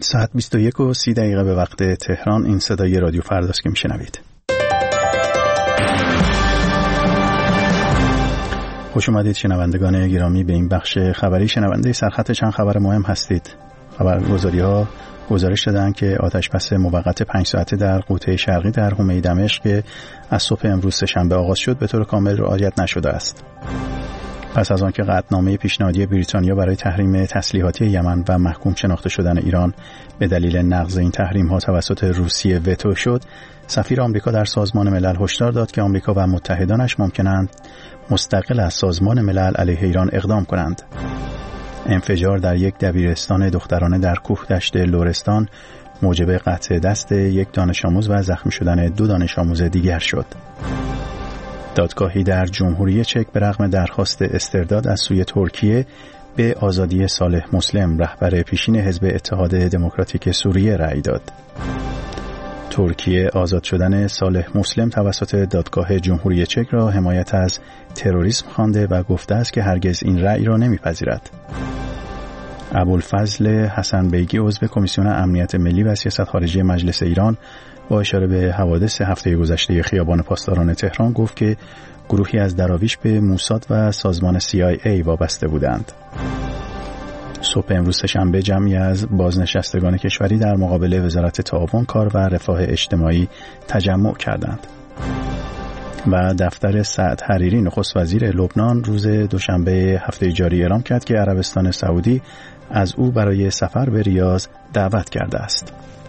ساعت 21:30 به وقت تهران. این صدای رادیو فرداست که میشنوید. خوش اومدید شنوندگان گرامی به این بخش خبری. شنونده سرخط چند خبر مهم هستید. خبرگزاری‌ها گزارش دادن که آتش‌بس موقت 5 ساعته در غوطه شرقی در حومه دمشق که از صبح امروز سه‌شنبه آغاز شد به طور کامل رعایت نشده است. پس از آنکه قطعنامه پیشنهادی بریتانیا برای تحریم تسلیحاتی یمن و محکوم شناخته شدن ایران به دلیل نقض این تحریم‌ها توسط روسیه وتو شد، سفیر آمریکا در سازمان ملل هشدار داد که آمریکا و متحدانش ممکنند مستقل از سازمان ملل علیه ایران اقدام کنند. انفجار در یک دبیرستان دخترانه در کوهدشت لرستان موجب قطع دست یک دانش آموز و زخمی شدن 2 دانش آموز دیگر شد. دادگاهی در جمهوری چک به رغم درخواست استرداد از سوی ترکیه به آزادی صالح مسلم رهبر پیشین حزب اتحاد دموکراتیک سوریه رأی داد. ترکیه آزاد شدن صالح مسلم توسط دادگاه جمهوری چک را حمایت از تروریسم خوانده و گفته است که هرگز این رأی را نمیپذیرد. ابوالفضل حسن بیگی عضو کمیسیون امنیت ملی و سیاست خارجی مجلس ایران با اشاره به حوادث هفته گذشته خیابان پاسداران تهران گفت که گروهی از دراویش به موساد و سازمان CIA وابسته بودند. صبح امروز سه‌شنبه جمعی از بازنشستگان کشوری در مقابل وزارت تعاون کار و رفاه اجتماعی تجمع کردند. و دفتر سعد حریری نخست وزیر لبنان روز دوشنبه هفته جاری اعلام کرد که عربستان سعودی از او برای سفر به ریاض دعوت کرده است.